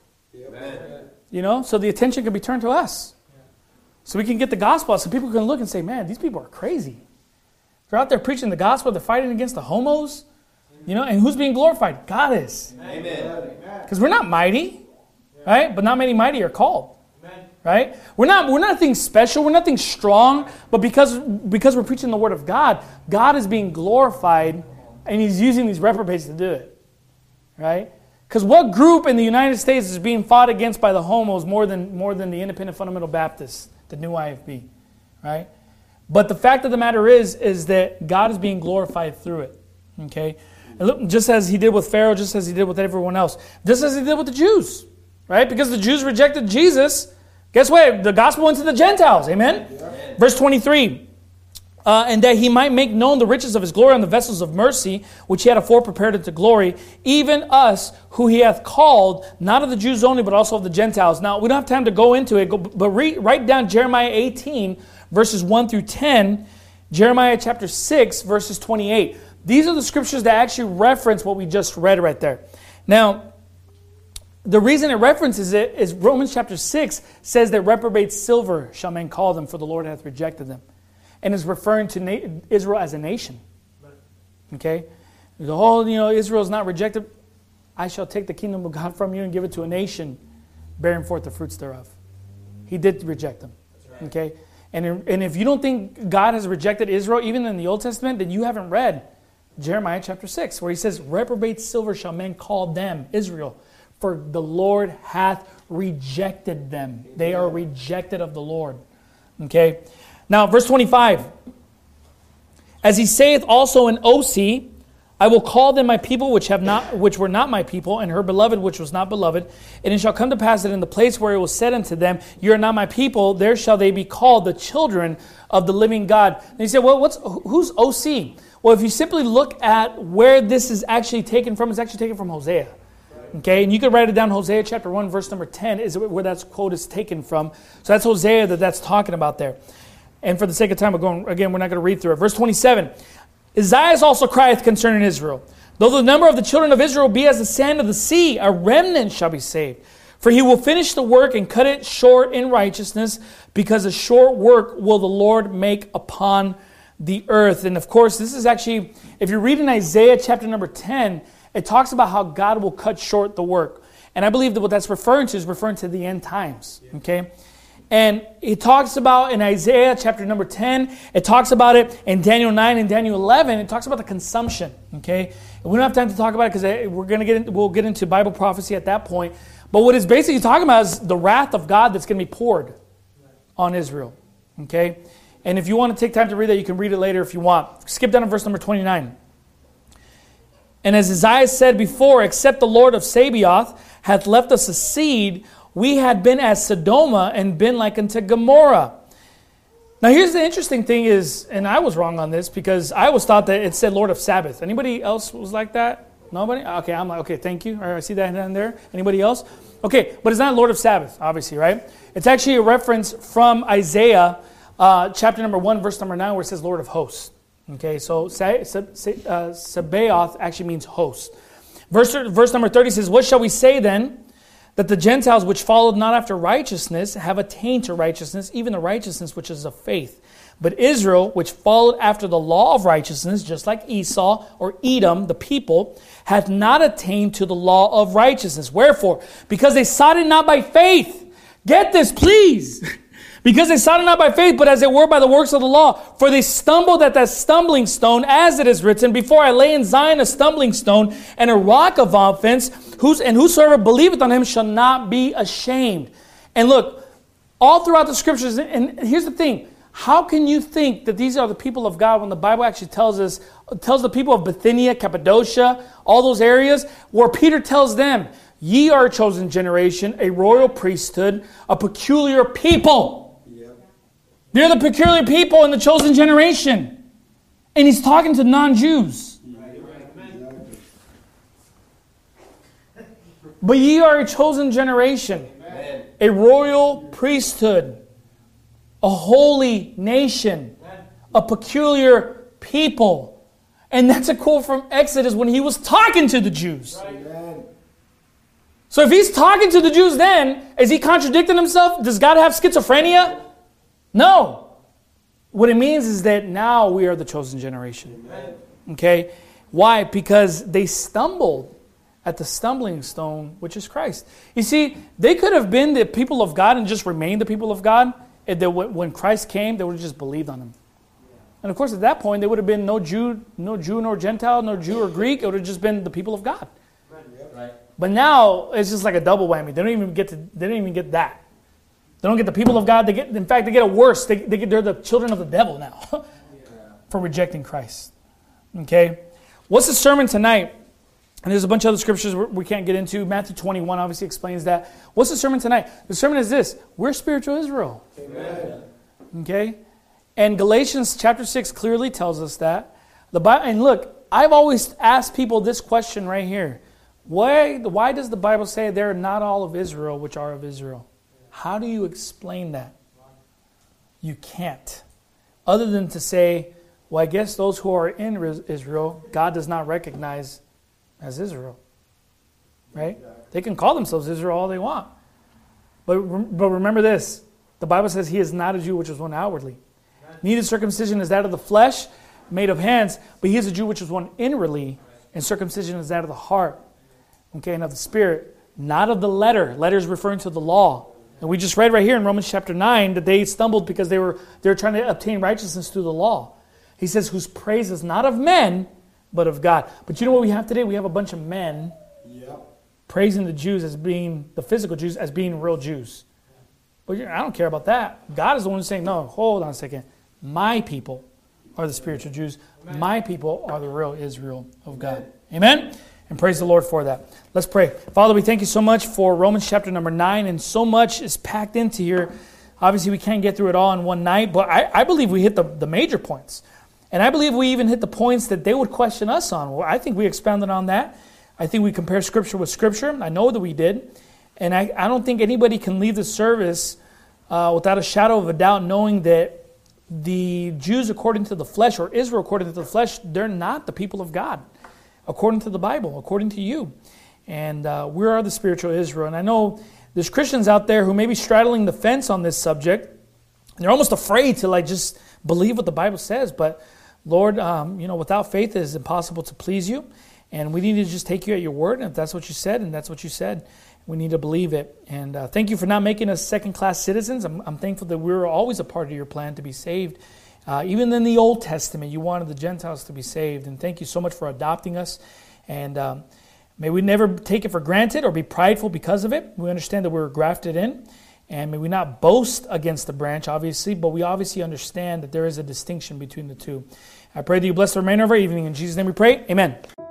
Amen. So the attention can be turned to us. So we can get the gospel out. So people can look and say, man, these people are crazy. They're out there preaching the gospel. They're fighting against the homos. And who's being glorified? God is. Amen. Because we're not mighty. Right? But not many mighty are called. Right? We're nothing special. We're nothing strong. But because we're preaching the word of God, God is being glorified. And he's using these reprobates to do it. Right? Because what group in the United States is being fought against by the homos more than the Independent Fundamental Baptists, the new IFB? Right? But the fact of the matter is that God is being glorified through it. Okay? And look, just as he did with Pharaoh, just as he did with everyone else. Just as he did with the Jews. Right? Because the Jews rejected Jesus. Guess what? The gospel went to the Gentiles. Amen? Yeah. Verse 23. And that he might make known the riches of his glory on the vessels of mercy, which he had afore prepared unto glory, even us who he hath called, not of the Jews only, but also of the Gentiles. Now, we don't have time to go into it, but write down Jeremiah 18, verses 1 through 10, Jeremiah chapter 6, verses 28. These are the scriptures that actually reference what we just read right there. Now, the reason it references it is Romans chapter 6 says that reprobate silver shall men call them, for the Lord hath rejected them. And is referring to Israel as a nation. Okay? Israel is not rejected. I shall take the kingdom of God from you and give it to a nation bearing forth the fruits thereof. He did reject them. Right. Okay? And if you don't think God has rejected Israel, even in the Old Testament, then you haven't read Jeremiah chapter 6, where he says, reprobate silver shall men call them, Israel. for the Lord hath rejected them. They are rejected of the Lord. Okay. Now, verse 25. As he saith also in OC, I will call them my people which were not my people, and her beloved which was not beloved. And it shall come to pass that in the place where it was said unto them, you are not my people, there shall they be called the children of the living God. And you say, well, who's OC? Well, if you simply look at where this is actually taken from, it's actually taken from Hosea. Okay, and you can write it down. Hosea chapter 1, verse number 10 is where that quote is taken from. So that's Hosea that's talking about there. And for the sake of time, we're not going to read through it. Verse 27. Isaiah also crieth concerning Israel. Though the number of the children of Israel be as the sand of the sea, a remnant shall be saved. For he will finish the work and cut it short in righteousness, because a short work will the Lord make upon the earth. And of course, this is actually, if you read in Isaiah chapter number 10, it talks about how God will cut short the work. And I believe that what that's referring to is referring to the end times. Okay? And it talks about in Isaiah chapter number 10, it talks about it in Daniel 9 and Daniel 11, it talks about the consumption, okay? And we don't have time to talk about it because we'll get into Bible prophecy at that point. But what it's basically talking about is the wrath of God that's going to be poured on Israel, okay? And if you want to take time to read that, you can read it later if you want. Skip down to verse number 29. And as Isaiah said before, except the Lord of Sabaoth hath left us a seed, we had been as Sodoma and been like unto Gomorrah. Now here's the interesting thing is, and I was wrong on this because I always thought that it said Lord of Sabbath. Anybody else was like that? Nobody? Okay, I'm like, okay, thank you. All right, I see that down there. Anybody else? Okay, but it's not Lord of Sabbath, obviously, right? It's actually a reference from Isaiah chapter number 1, verse number 9, where it says Lord of Hosts. Okay, so Sabaoth actually means host. Verse number 30 says, what shall we say then? That the Gentiles which followed not after righteousness have attained to righteousness, even the righteousness which is of faith. But Israel, which followed after the law of righteousness, just like Esau or Edom, the people, hath not attained to the law of righteousness. Wherefore? Because they sought it not by faith. Get this, please. Because they sought it not by faith, but as it were by the works of the law. For they stumbled at that stumbling stone, as it is written, before I lay in Zion a stumbling stone and a rock of offense, and whosoever believeth on him shall not be ashamed. And look, all throughout the scriptures, and here's the thing, how can you think that these are the people of God when the Bible actually tells the people of Bithynia, Cappadocia, all those areas, where Peter tells them, ye are a chosen generation, a royal priesthood, a peculiar people. They're the peculiar people in the chosen generation. And he's talking to non-Jews. But ye are a chosen generation, a royal priesthood, a holy nation, a peculiar people. And that's a quote from Exodus when he was talking to the Jews. So if he's talking to the Jews then, is he contradicting himself? Does God have schizophrenia? No. What it means is that now we are the chosen generation. Amen. Okay? Why? Because they stumbled at the stumbling stone, which is Christ. You see, they could have been the people of God and just remained the people of God. And when Christ came, they would have just believed on him. And of course, at that point, there would have been no Jew nor Gentile, nor Jew or Greek. It would have just been the people of God. Right. But now it's just like a double whammy. They don't even get that. They don't get the people of God. In fact, they get it worse. They're the children of the devil now for rejecting Christ. Okay? What's the sermon tonight? And there's a bunch of other scriptures we can't get into. Matthew 21 obviously explains that. What's the sermon tonight? The sermon is this. We're spiritual Israel. Amen. Okay? And Galatians chapter 6 clearly tells us that. And look, I've always asked people this question right here. Why does the Bible say they're not all of Israel which are of Israel? How do you explain that? You can't. Other than to say, well, I guess those who are in Israel, God does not recognize as Israel. Right? They can call themselves Israel all they want. But remember this. The Bible says he is not a Jew which is one outwardly. Neither circumcision is that of the flesh, made of hands, but he is a Jew which is one inwardly, and circumcision is that of the heart, okay, and of the spirit, not of the letter. Letter is referring to the law. And we just read right here in Romans chapter 9 that they stumbled because they were trying to obtain righteousness through the law. He says, whose praise is not of men, but of God. But you know what we have today? We have a bunch of men praising the Jews as being, the physical Jews, as being real Jews. But I don't care about that. God is the one who's saying, no, hold on a second. My people are the spiritual Jews. Amen. My people are the real Israel of God. Amen? And praise the Lord for that. Let's pray. Father, we thank you so much for Romans chapter number 9, and so much is packed into here. Obviously, we can't get through it all in one night, but I believe we hit the major points. And I believe we even hit the points that they would question us on. Well, I think we expounded on that. I think we compared Scripture with Scripture. I know that we did. And I don't think anybody can leave the service without a shadow of a doubt knowing that the Jews according to the flesh, or Israel according to the flesh, they're not the people of God. According to the Bible, according to you. And we are the spiritual Israel. And I know there's Christians out there who may be straddling the fence on this subject. And they're almost afraid to just believe what the Bible says. But Lord, without faith it is impossible to please you. And we need to just take you at your word. And if that's what you said, and that's what you said, we need to believe it. And thank you for not making us second-class citizens. I'm thankful that we were always a part of your plan to be saved. Even in the Old Testament, you wanted the Gentiles to be saved. And thank you so much for adopting us. And may we never take it for granted or be prideful because of it. We understand that we were grafted in. And may we not boast against the branch, obviously, but we obviously understand that there is a distinction between the two. I pray that you bless the remainder of our evening. In Jesus' name we pray. Amen.